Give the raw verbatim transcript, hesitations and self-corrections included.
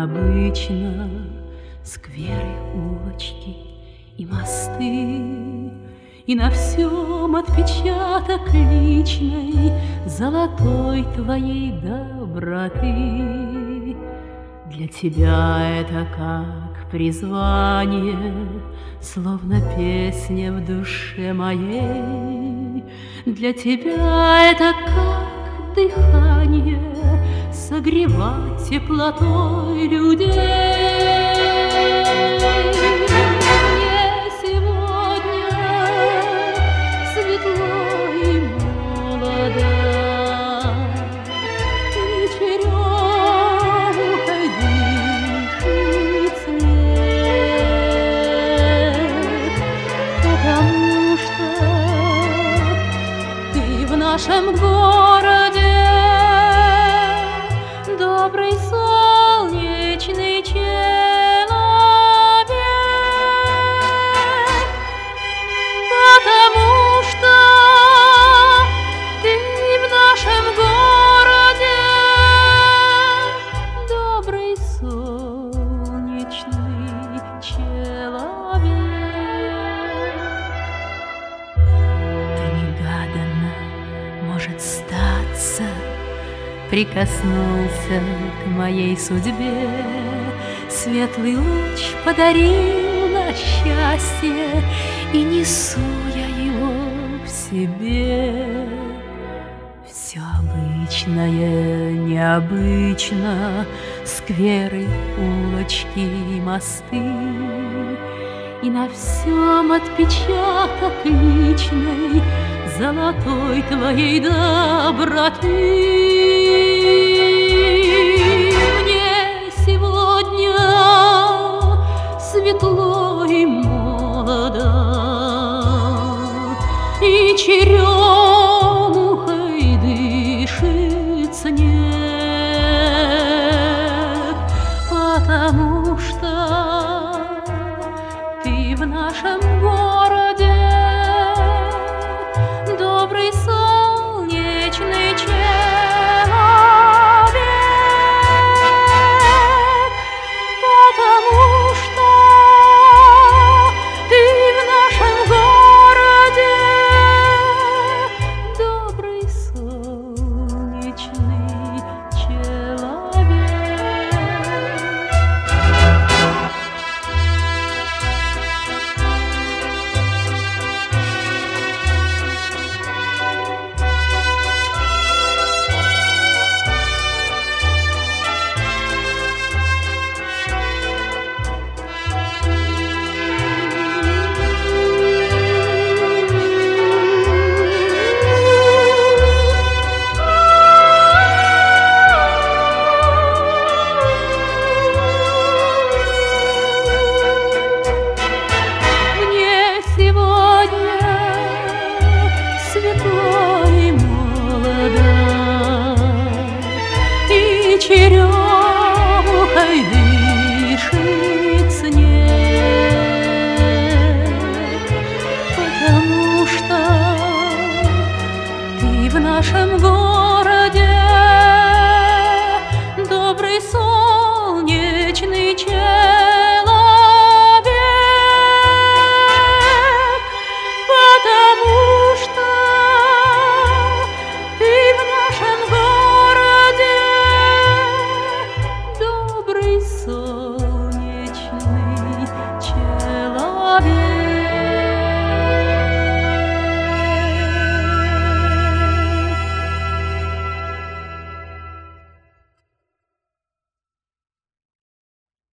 необычно, скверы, улочки и мосты, и на всем отпечаток личной золотой твоей доброты. Для тебя это как призвание, словно песня в душе моей. Для тебя это как дыхание, согревать теплотой людей. Мне сегодня светло и молодо, и черемухой дышит снег, потому что ты в нашем городе добрый солнечный человек, потому что ты в нашем городе добрый солнечный человек. Ты негаданно, может статься, прикоснулся к моей судьбе, светлый луч подарил на счастье, и несу я его в себе. Все обычное необычно, скверы, улочки и мосты, и на всем отпечаток личной золотой твоей доброты. Мне сегодня светло и молодо, и черемухой дышит снег, потому что ты в нашем городе добрый солнечный человек, потому что ты в нашем городе добрый солнечный человек. Светло и молодо, и черемухой дышит снег, потому что ты в нашем городе